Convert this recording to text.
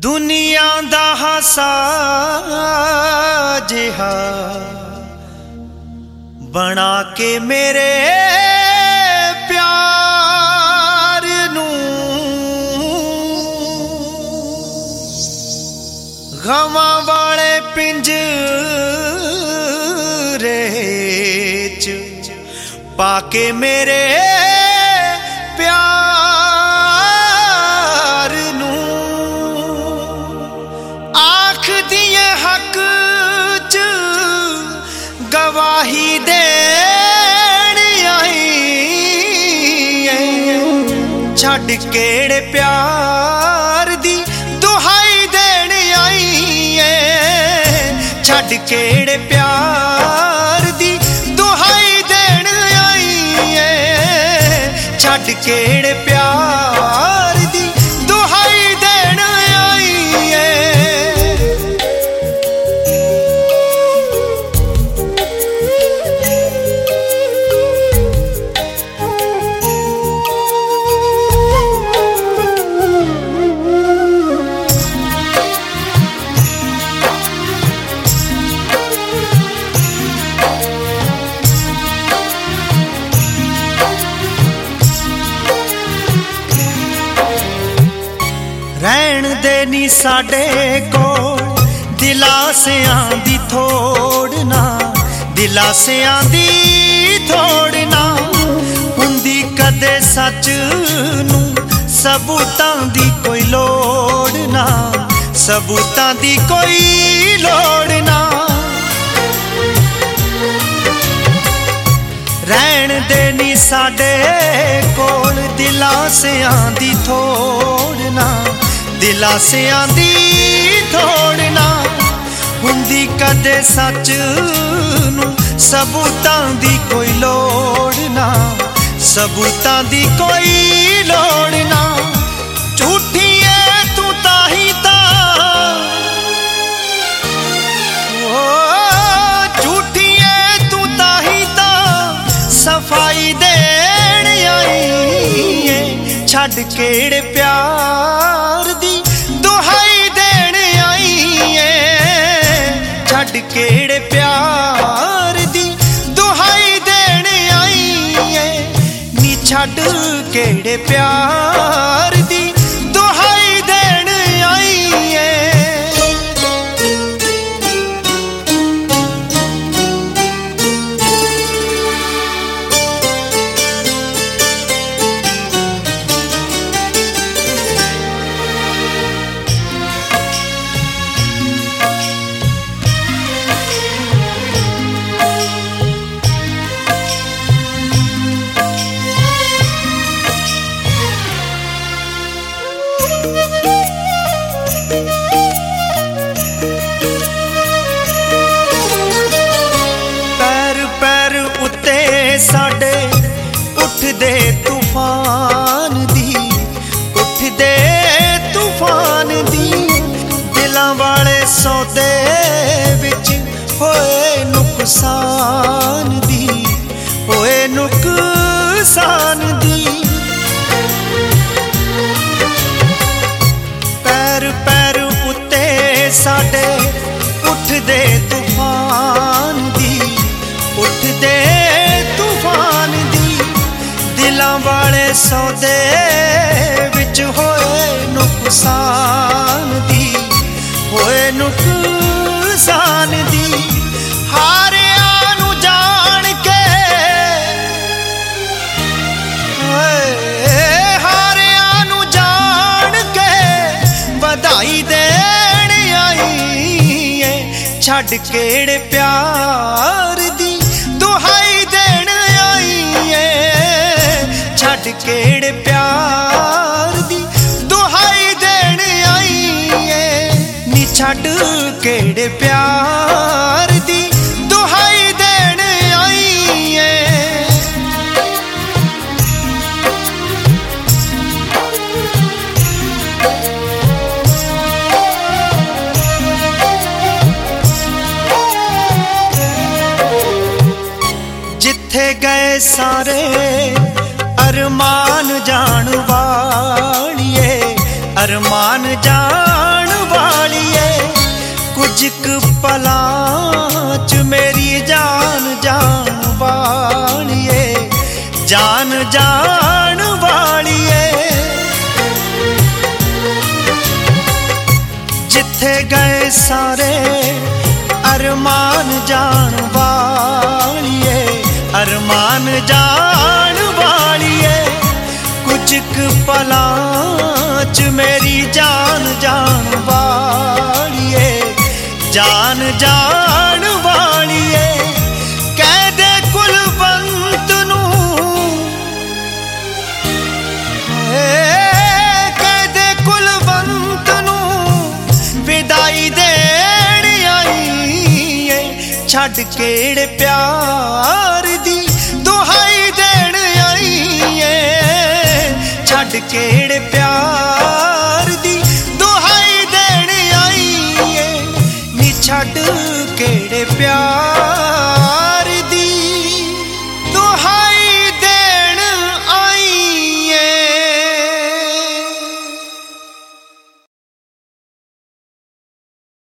दुनिया दा हासा जिहा बना के मेरे प्यार नू गवां वाले पिंजरे च पाके मेरे प्यार नू आख दिए हक च गवाही देण आई छड़ केड़े प्यार दी दुहाई देण आई छड़ केड़े प्यार दी दुहाई देण आई छड़ केड़े प्यार दी दुहाई देण आई रहन दे नी साडे कोल दिलासियां दी थोड़ना दिलासियां दी थोड़ना हुंदी कदे सच नू सबूतां दी कोई लोड़ ना सबूतां दी कोई लोड़ ना रहन दे नी साडे कोल दिलासियां दी थोड़ना दिलासियां दी थोड़ना हुंदी कदे सच नू सबूतां दी कोई लोड़ ना सबूतां दी कोई लोड़ ना झूठी है तू ताही ता झूठी है तू ताही ता सफाई देण आई छड़ केड़े प्यार दी दुहाई देण आई छड़ केड़े प्यार दी दुहाई देण आई नी छड़ केड़े प्यार दी दुहाई देण आई साडे उठदे तूफान दी दिलां वाले सौदे विच होए नुकसान दी पैर पैर उत्ते साडे उठदे तूफान दी उठदे तूफान दी दिलां वाले सौदे विच होए नुकसान दी हारिया नू जान के हारिया नू जान के बधाई देण आई छड़ केड़े प्यार दी दुहाई देण आई छड़ केड़े प्यार दी दुहाई देण आई नी छड़ केड़े प्यार दी दुहाई देण आई जिथे गए सारे अरमान जान वालिए अरमान जान कुछ क पलां च मेरी जान जान वालिए, जान जान वालिए। जिथे गए सारे अरमान जान वालिए, अरमान जान वालिए। कुछ क पलां च मेरी जान जान वालिए, जान जान वालिए। कह दे कुलवंत नू, कह दे कुलवंत नू विदाई देण आई है। छड़ केड़े प्यार दी दुहाई देण आई है। छड़ केड़े प्यार दी दुहाई देण आई है। नी छड़ केड़े प्यार